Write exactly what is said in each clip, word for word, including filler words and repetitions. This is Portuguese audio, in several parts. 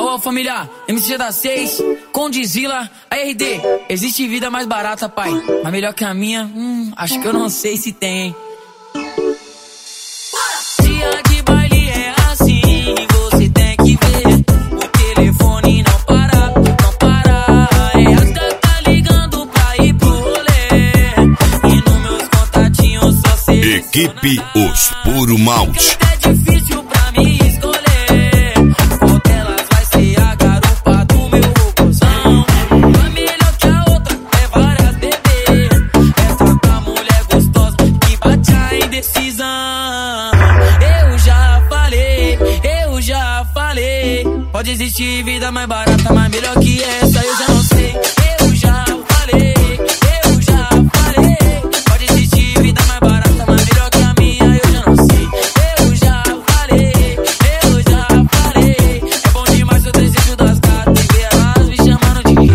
Boa família, M C da seis, Condizila, A R D. Existe vida mais barata, pai, mas melhor que a minha, hum, acho que eu não sei se tem, hein. Dia de baile é assim, você tem que ver. O telefone não para, não para. É as gatas ligando pra ir pro rolê. E nos meus contatinhos só sei. Equipe Os Puro Malte. É difícil pra mim escolher. Qual delas vai ser a garupa do meu robozão? Uma melhor que a outra, é várias bebê. Essa tá mulher gostosa que bate a indecisão. Eu já falei, eu já falei. Pode existir vida mais barata, mas melhor que essa eu já não sei. Eu já falei, eu já falei. Pode existir vida mais barata, mas melhor que a minha eu já não sei. Eu já falei, eu já falei. É bom demais o desejo das gatas e ver elas me chamando de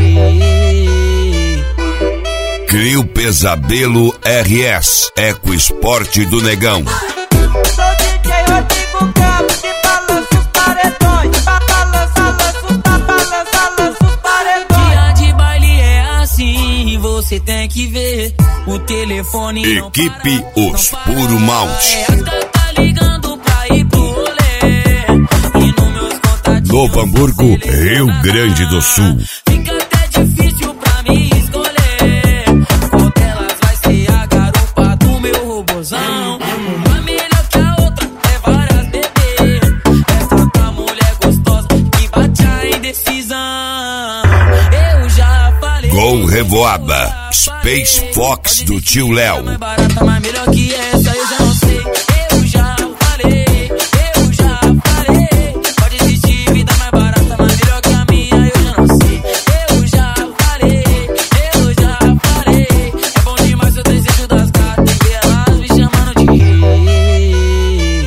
rei. Crio Pesadelo R S, Eco Esporte do Negão. Sou D J Rodrigo Cabo, que balança os paredões. Balança, lança os balança, lança os paredões. Dia de baile é assim, você tem que ver. O telefone não para, Equipe não Os para. Puro Malte. É as gatas ligando pra ir pro rolê. E nos meus contatinhos Novo Hamburgo, Rio Grande do Sul. fica até difícil pra mim escolher. Qual delas vai ser a garupa do meu robozão? Uma melhor que a outra, é várias bebê. Essa tá mulher gostosa que bate a indecisão. Eu já falei. Gol Revoada, Space Fox do tio Léo. Mais barata, mas melhor que essa eu já não sei. Eu já falei, eu já falei. Pode existir vida mais barata, mas melhor que a minha eu já não sei. Eu já falei, eu já falei. É bom demais o desejo das gatas e ver elas me chamando de rei.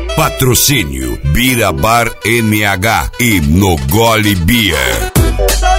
Patrocínio Bira Bar N H e No Gole Beer. Sou